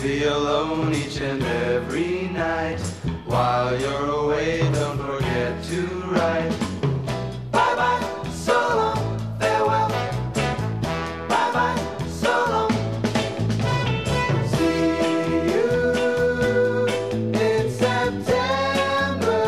be alone each and every night. While you're away, don't forget to write. Bye bye, so long, farewell. Bye bye, so long. See you in September.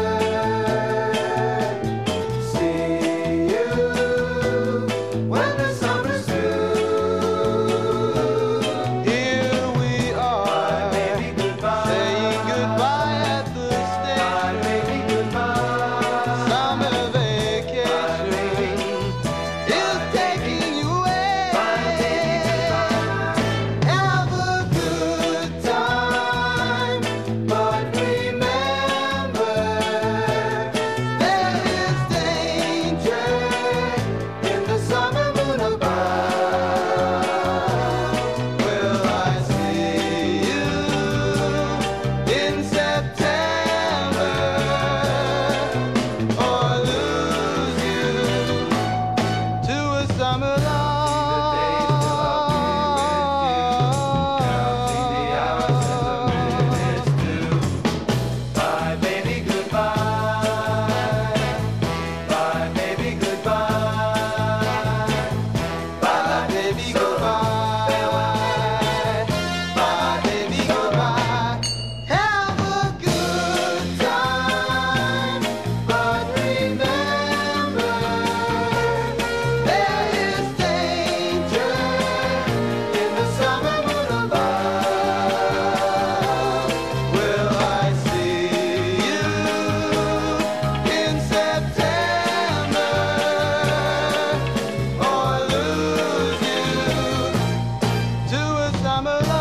See you when the summer's through. Here we are, Bye, baby, goodbye. saying goodbye at the Bye, station. baby, goodbye. Summer Bye, baby. vacation is taking you away. Bye, baby, goodbye. Have a good time, But remember, there is danger in the summer moon above. Will I see you in September or lose you to a summer love? Counting the hours and the minutes too. Bye, baby, goodbye. Bye, baby, goodbye. Bye, baby, goodbye. Bye, baby, goodbye. Have a good time, But remember, there is danger in the summer moon above. Will I see you in September or lose you to a summer love?